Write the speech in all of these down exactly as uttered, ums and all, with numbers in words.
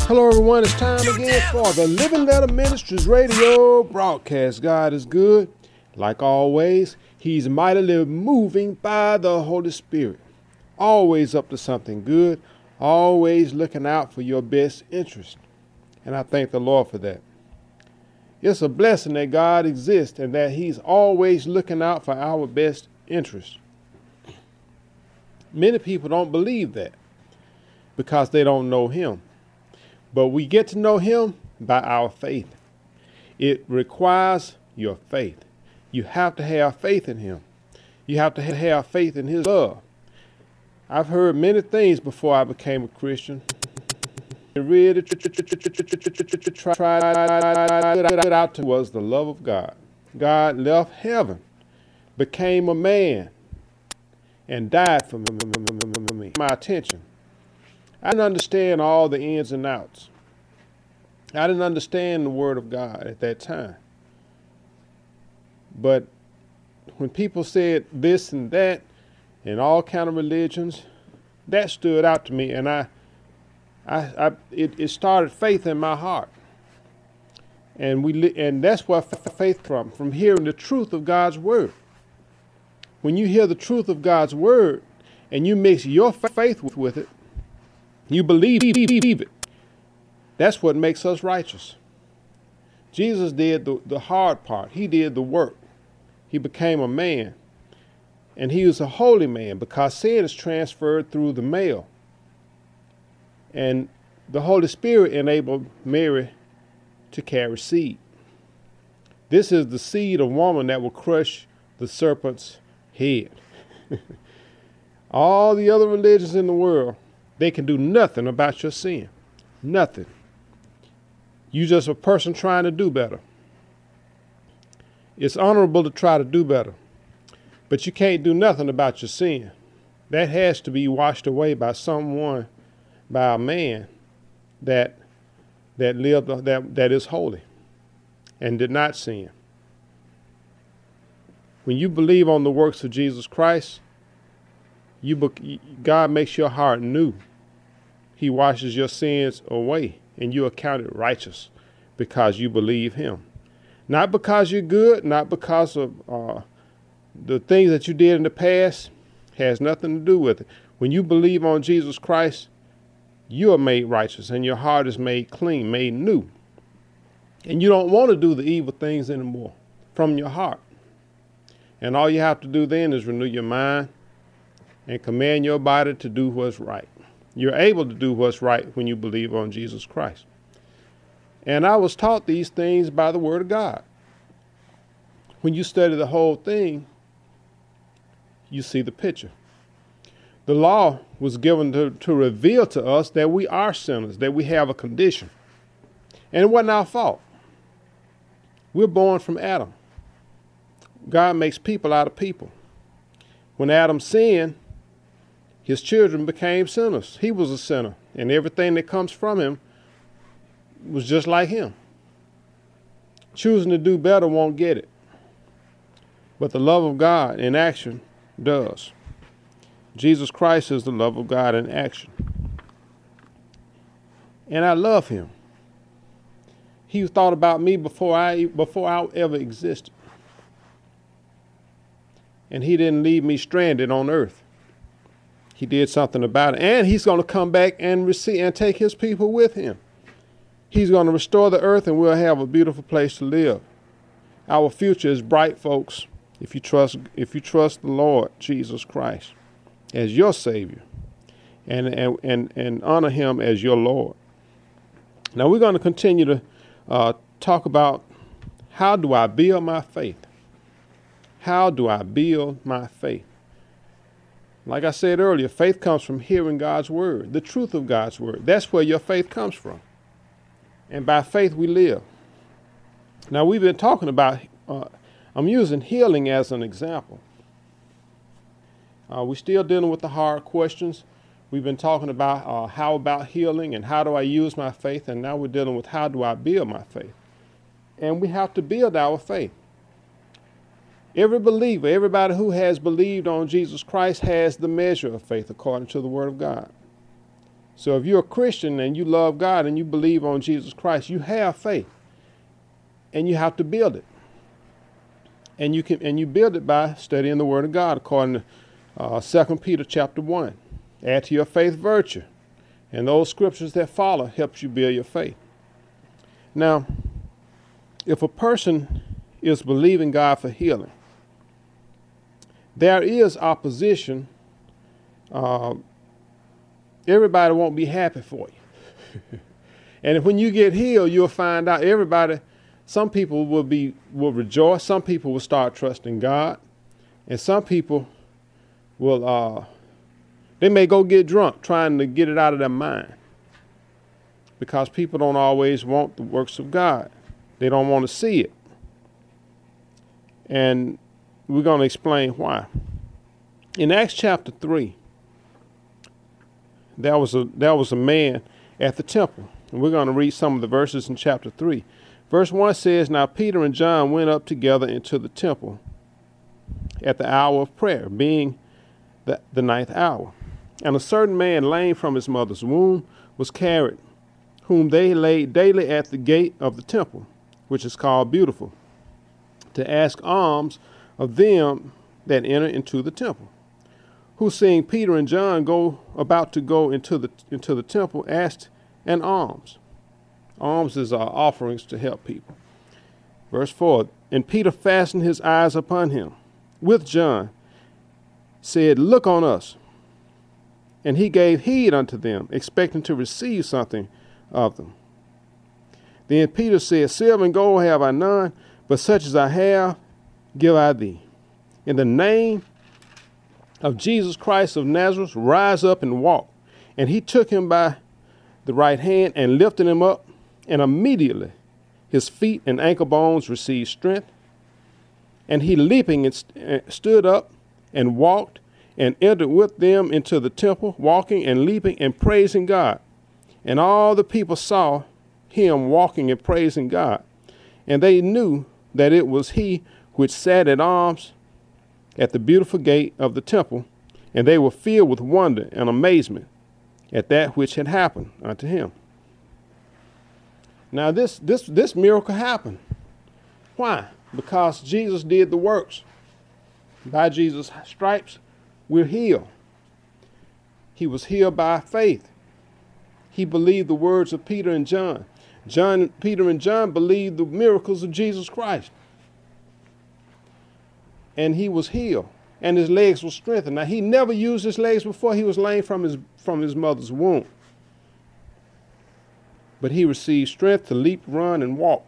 Hello everyone, it's time again for the Living Letter Ministries radio broadcast. God is good. Like always, he's mightily moving by the Holy Spirit. Always up to something good, always looking out for your best interest. And I thank the Lord for that. It's a blessing that God exists and that he's always looking out for our best interest. Many people don't believe that because they don't know him. But we get to know him by our faith. It requires your faith. You have to have faith in him. You have to have faith in his love. I've heard many things before I became a Christian. Really tried out to was the love of God. God left heaven, became a man, and died for me. My attention. I didn't understand all the ins and outs. I didn't understand the word of God at that time. But when people said this and that and all kind of religions, that stood out to me, and I, I, I it, it started faith in my heart. And we li- and that's where f- faith from from hearing the truth of God's word. When you hear the truth of God's word and you mix your faith with, with it, you believe it. That's what makes us righteous. Jesus did the, the hard part. He did the work. He became a man. And he was a holy man because sin is transferred through the male. And the Holy Spirit enabled Mary to carry seed. This is the seed of woman that will crush the serpent's head. All the other religions in the world, they can do nothing about your sin. Nothing. You just a person trying to do better. It's honorable to try to do better, but you can't do nothing about your sin. That has to be washed away by someone, by a man that that lived that that is holy and did not sin. When you believe on the works of Jesus Christ, You, God makes your heart new. He washes your sins away, and you are counted righteous because you believe him. Not because you're good, not because of uh, the things that you did in the past, has nothing to do with it. When you believe on Jesus Christ, you are made righteous, and your heart is made clean, made new. And you don't want to do the evil things anymore from your heart. And all you have to do then is renew your mind and command your body to do what's right. You're able to do what's right when you believe on Jesus Christ. And I was taught these things by the word of God. When you study the whole thing, you see the picture. The law was given to, to reveal to us that we are sinners, that we have a condition. And it wasn't our fault. We're born from Adam. God makes people out of people. When Adam sinned, his children became sinners. He was a sinner, and everything that comes from him was just like him. Choosing to do better won't get it. But the love of God in action does. Jesus Christ is the love of God in action. And I love him. He thought about me before I before I ever existed. And he didn't leave me stranded on earth. He did something about it. And he's going to come back and receive and take his people with him. He's going to restore the earth, and we'll have a beautiful place to live. Our future is bright, folks, if you trust if you trust the Lord Jesus Christ as your Savior and and and, and honor him as your Lord. Now we're going to continue to uh, talk about how do I build my faith? How do I build my faith? Like I said earlier, faith comes from hearing God's word, the truth of God's word. That's where your faith comes from. And by faith we live. Now we've been talking about, uh, I'm using healing as an example. Uh, we're still dealing with the hard questions. We've been talking about uh, how about healing and how do I use my faith, and now we're dealing with how do I build my faith. And we have to build our faith. Every believer, everybody who has believed on Jesus Christ has the measure of faith according to the word of God. So if you're a Christian and you love God and you believe on Jesus Christ, you have faith, and you have to build it. And you can and you build it by studying the Word of God, according to uh, Second Peter chapter one. Add to your faith virtue, and those scriptures that follow helps you build your faith. Now, if a person is believing God for healing, there is opposition. Uh, everybody won't be happy for you. And when you get healed, you'll find out everybody, some people will be will rejoice. Some people will start trusting God. And some people will, uh, they may go get drunk trying to get it out of their mind. Because people don't always want the works of God. They don't want to see it. And we're going to explain why. In Acts chapter three, there was a there was a man at the temple. And we're going to read some of the verses in chapter three. Verse one says, Now Peter and John went up together into the temple at the hour of prayer, being the, the ninth hour. And a certain man, lame from his mother's womb, was carried, whom they laid daily at the gate of the temple, which is called Beautiful, to ask alms of them that enter into the temple. Who, seeing Peter and John go about to go into the into the temple, asked an alms. Alms is uh, offerings to help people. Verse four, And Peter fastened his eyes upon him with John, said, Look on us. And he gave heed unto them, expecting to receive something of them. Then Peter said, Silver and gold have I none, but such as I have, give I thee. In the name of Jesus Christ of Nazareth, rise up and walk. And he took him by the right hand and lifted him up, and immediately his feet and ankle bones received strength. And he leaping and st- stood up and walked and entered with them into the temple, walking and leaping and praising God. And all the people saw him walking and praising God. And they knew that it was he which sat at arms at the beautiful gate of the temple. And they were filled with wonder and amazement at that which had happened unto him. Now this this this miracle happened. Why? Because Jesus did the works. By Jesus' stripes, we're healed. He was healed by faith. He believed the words of Peter and John. John, Peter and John believed the miracles of Jesus Christ. And he was healed. And his legs were strengthened. Now, he never used his legs before. He was lame from his, from his mother's womb. But he received strength to leap, run, and walk.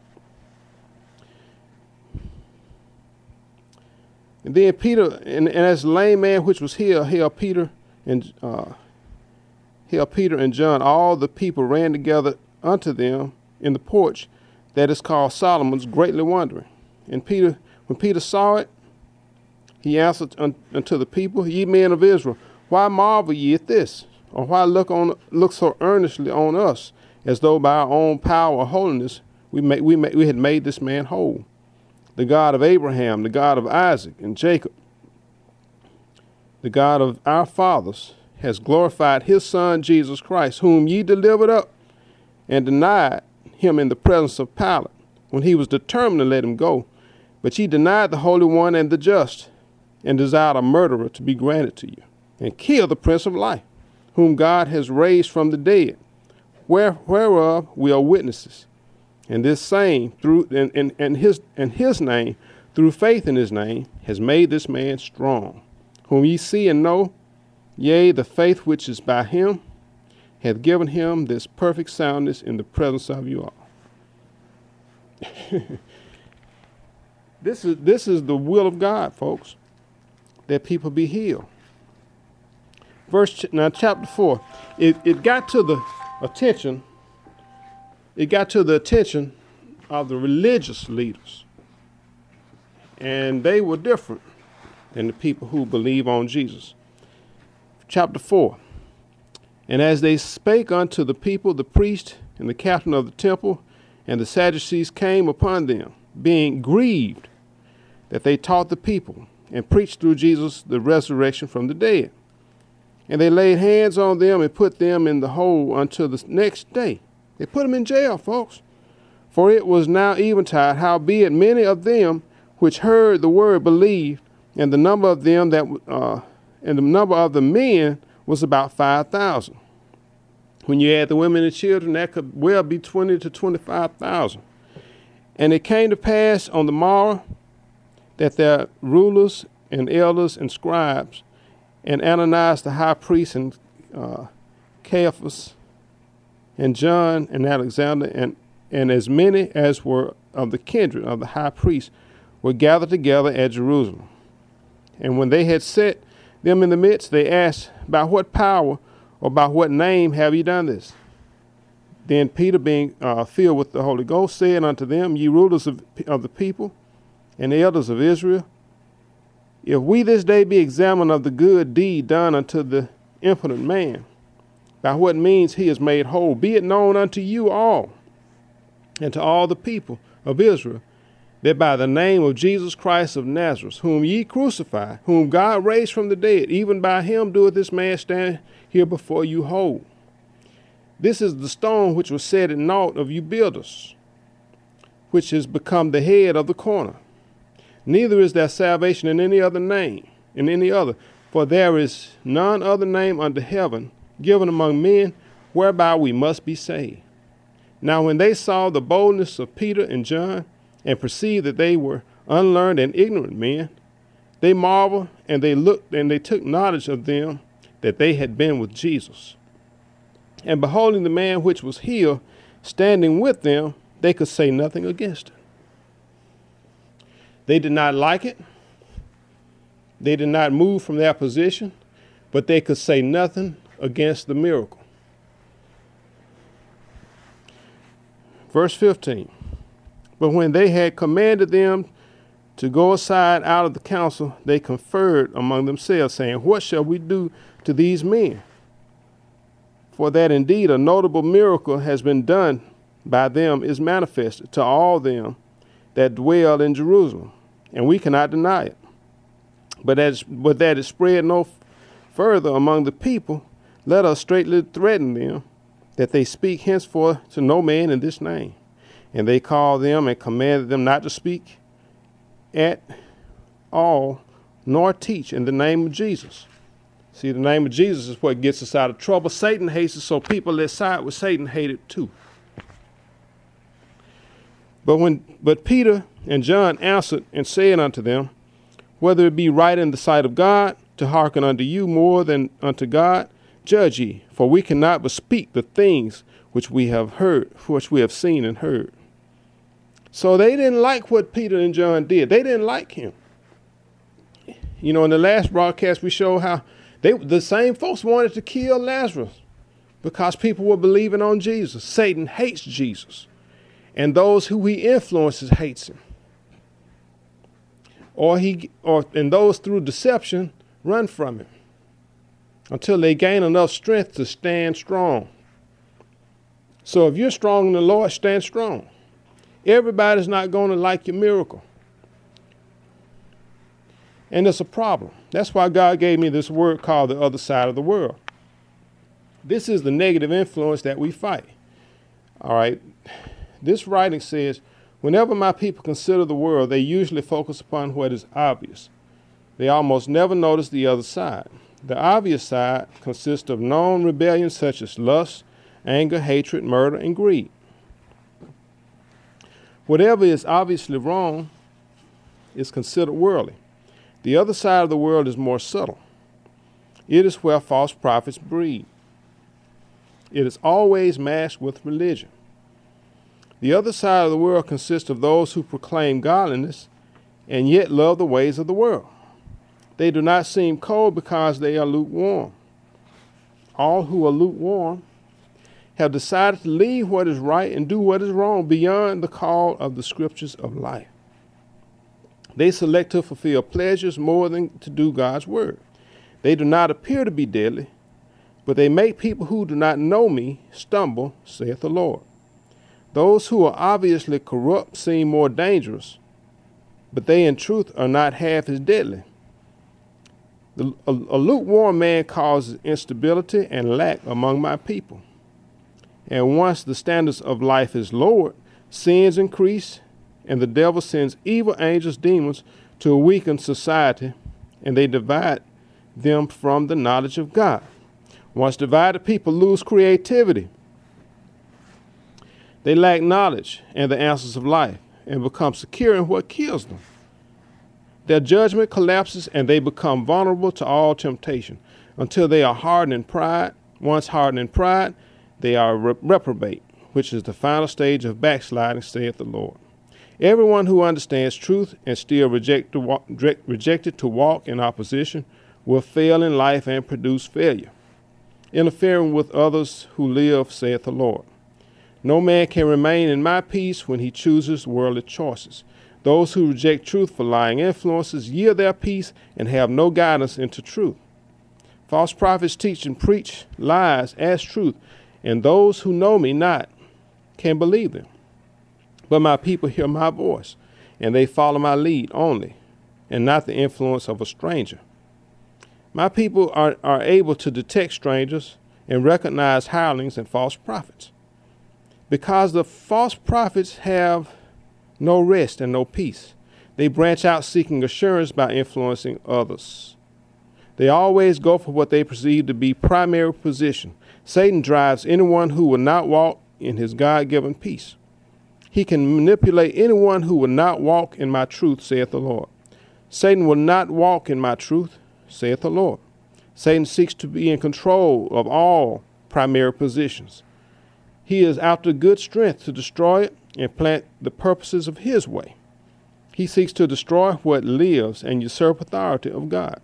And then Peter, and, and as the lame man which was healed, healed Peter and uh, healed Peter and John, all the people ran together unto them in the porch that is called Solomon's, greatly wondering. And Peter, when Peter saw it, he answered unto the people, Ye men of Israel, why marvel ye at this? Or why look on look so earnestly on us, as though by our own power or holiness we may, we may, we had made this man whole? The God of Abraham, the God of Isaac and Jacob, the God of our fathers, has glorified his Son Jesus Christ, whom ye delivered up and denied him in the presence of Pilate, when he was determined to let him go. But ye denied the Holy One and the just, and desired a murderer to be granted to you, and killed the Prince of Life, whom God has raised from the dead, where, whereof we are witnesses. And this same, through and, and, and his and his name, through faith in his name, has made this man strong, whom ye see and know, yea, the faith which is by him hath given him this perfect soundness in the presence of you all. This is this is the will of God, folks, that people be healed. Verse now, chapter four, it, it got to the attention. It got to the attention of the religious leaders, and they were different than the people who believe on Jesus. Chapter four, and as they spake unto the people, the priest and the captain of the temple and the Sadducees came upon them, being grieved that they taught the people and preached through Jesus the resurrection from the dead. And they laid hands on them and put them in the hole until the next day. They put them in jail, folks. For it was now eventide, howbeit many of them which heard the word believed, and the number of them that uh, and the number of the men was about five thousand. When you add the women and children, that could well be twenty to twenty-five thousand. And it came to pass on the morrow that their rulers and elders and scribes, and Ananias the high priest, and uh, Caiaphas, and John, and Alexander, and, and as many as were of the kindred of the high priest, were gathered together at Jerusalem. And when they had set them in the midst, they asked, by what power or by what name have ye done this? Then Peter, being uh, filled with the Holy Ghost, said unto them, Ye rulers of, of the people, and the elders of Israel, if we this day be examined of the good deed done unto the impotent man, by what means he is made whole, be it known unto you all, and to all the people of Israel, that by the name of Jesus Christ of Nazareth, whom ye crucified, whom God raised from the dead, even by him doeth this man stand here before you whole. This is the stone which was set at naught of you builders, which is become the head of the corner. Neither is there salvation in any other name, in any other, for there is none other name under heaven given among men whereby we must be saved. Now when they saw the boldness of Peter and John, and perceived that they were unlearned and ignorant men, they marveled, and they looked, and they took knowledge of them that they had been with Jesus. And beholding the man which was healed standing with them, they could say nothing against it. They did not like it. They did not move from their position, but they could say nothing against the miracle. Verse fifteen. But when they had commanded them to go aside out of the council, they conferred among themselves, saying, What shall we do to these men? For that indeed a notable miracle has been done by them is manifested to all them that dwell in Jerusalem, and we cannot deny it. But as but that it spread no further among the people, let us straightly threaten them that they speak henceforth to no man in this name. And they called them and commanded them not to speak at all, nor teach in the name of Jesus. See, the name of Jesus is what gets us out of trouble. Satan hates it, so people that side with Satan hate it too. But when but Peter and John answered and said unto them, Whether it be right in the sight of God to hearken unto you more than unto God, judge ye, for we cannot but speak the things which we have heard, which we have seen and heard. So they didn't like what Peter and John did. They didn't like him. You know, in the last broadcast, we showed how they, the same folks wanted to kill Lazarus because people were believing on Jesus. Satan hates Jesus, and those who he influences hates him. Or he, or and those through deception run from him until they gain enough strength to stand strong. So if you're strong in the Lord, stand strong. Everybody's not going to like your miracle. And it's a problem. That's why God gave me this word called the other side of the world. This is the negative influence that we fight. All right. This writing says, whenever my people consider the world, they usually focus upon what is obvious. They almost never notice the other side. The obvious side consists of known rebellions such as lust, anger, hatred, murder, and greed. Whatever is obviously wrong is considered worldly. The other side of the world is more subtle. It is where false prophets breed. It is always masked with religion. The other side of the world consists of those who proclaim godliness and yet love the ways of the world. They do not seem cold because they are lukewarm. All who are lukewarm have decided to leave what is right and do what is wrong beyond the call of the scriptures of life. They select to fulfill pleasures more than to do God's word. They do not appear to be deadly, but they make people who do not know me stumble, saith the Lord. Those who are obviously corrupt seem more dangerous, but they in truth are not half as deadly. The, a, a lukewarm man causes instability and lack among my people. And once the standards of life is lowered, sins increase, and the devil sends evil angels, demons, to weaken society, and they divide them from the knowledge of God. Once divided, people lose creativity. They lack knowledge and the answers of life and become secure in what kills them. Their judgment collapses and they become vulnerable to all temptation until they are hardened in pride. Once hardened in pride, they are re- reprobate, which is the final stage of backsliding, saith the Lord. Everyone who understands truth and still reject to walk, rejected to walk in opposition will fail in life and produce failure, interfering with others who live, saith the Lord. No man can remain in my peace when he chooses worldly choices. Those who reject truth for lying influences yield their peace and have no guidance into truth. False prophets teach and preach lies as truth, and those who know me not can believe them. But my people hear my voice, and they follow my lead only, and not the influence of a stranger. My people are, are able to detect strangers and recognize hirelings and false prophets, because the false prophets have no rest and no peace. They branch out seeking assurance by influencing others. They always go for what they perceive to be primary position. Satan drives anyone who will not walk in his God-given peace. He can manipulate anyone who will not walk in my truth, saith the Lord. Satan will not walk in my truth, saith the Lord. Satan seeks to be in control of all primary positions. He is after good strength to destroy it and plant the purposes of his way. He seeks to destroy what lives and usurp authority of God.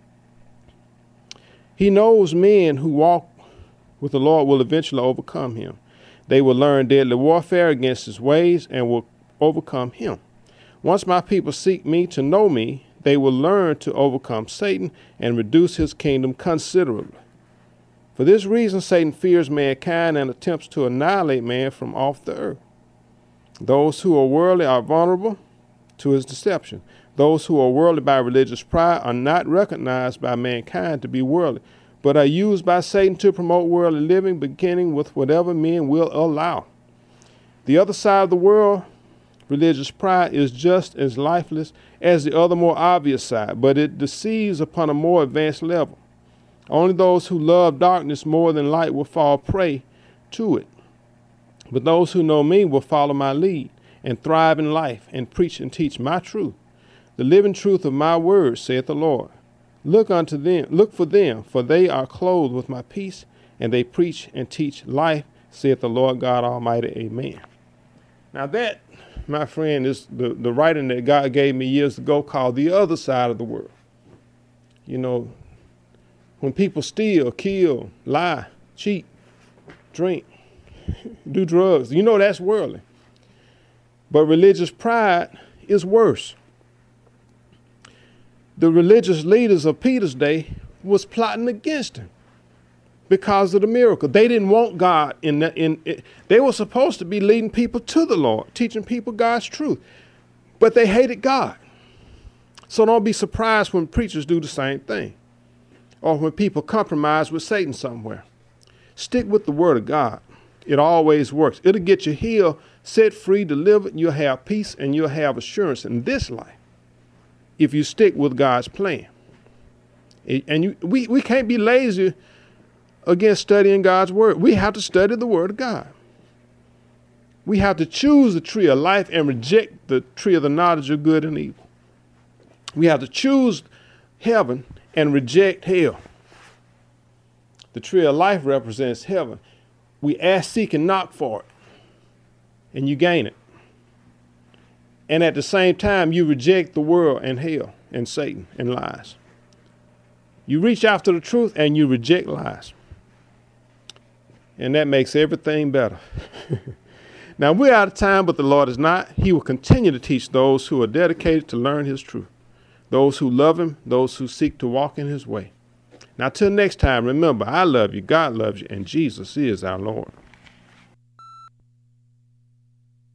He knows men who walk with the Lord will eventually overcome him. They will learn deadly warfare against his ways and will overcome him. Once my people seek me to know me, they will learn to overcome Satan and reduce his kingdom considerably. For this reason, Satan fears mankind and attempts to annihilate man from off the earth. Those who are worldly are vulnerable to his deception. Those who are worldly by religious pride are not recognized by mankind to be worldly, but are used by Satan to promote worldly living, beginning with whatever men will allow. The other side of the world, religious pride, is just as lifeless as the other more obvious side, but it deceives upon a more advanced level. Only those who love darkness more than light will fall prey to it. But those who know me will follow my lead and thrive in life and preach and teach my truth, the living truth of my words, saith the Lord. Look unto them, look for them, for they are clothed with my peace, and they preach and teach life, saith the Lord God Almighty. Amen. Now that, my friend, is the, the writing that God gave me years ago called The Other Side of the World. You know, when people steal, kill, lie, cheat, drink, do drugs, you know that's worldly. But religious pride is worse. The religious leaders of Peter's day was plotting against him because of the miracle. They didn't want God in that. In, in they were supposed to be leading people to the Lord, teaching people God's truth, but they hated God. So don't be surprised when preachers do the same thing, or when people compromise with Satan somewhere. Stick with the word of God. It always works. It'll get you healed, set free, delivered. You'll have peace and you'll have assurance in this life if you stick with God's plan. And you, we, we can't be lazy against studying God's word. We have to study the word of God. We have to choose the tree of life and reject the tree of the knowledge of good and evil. We have to choose heaven and reject hell. The tree of life represents heaven. We ask, seek, and knock for it, and you gain it. And at the same time, you reject the world and hell and Satan and lies. You reach after the truth and you reject lies. And that makes everything better. Now, we're out of time, but the Lord is not. He will continue to teach those who are dedicated to learn his truth, those who love him, those who seek to walk in his way. Now, till next time, remember, I love you, God loves you, and Jesus is our Lord.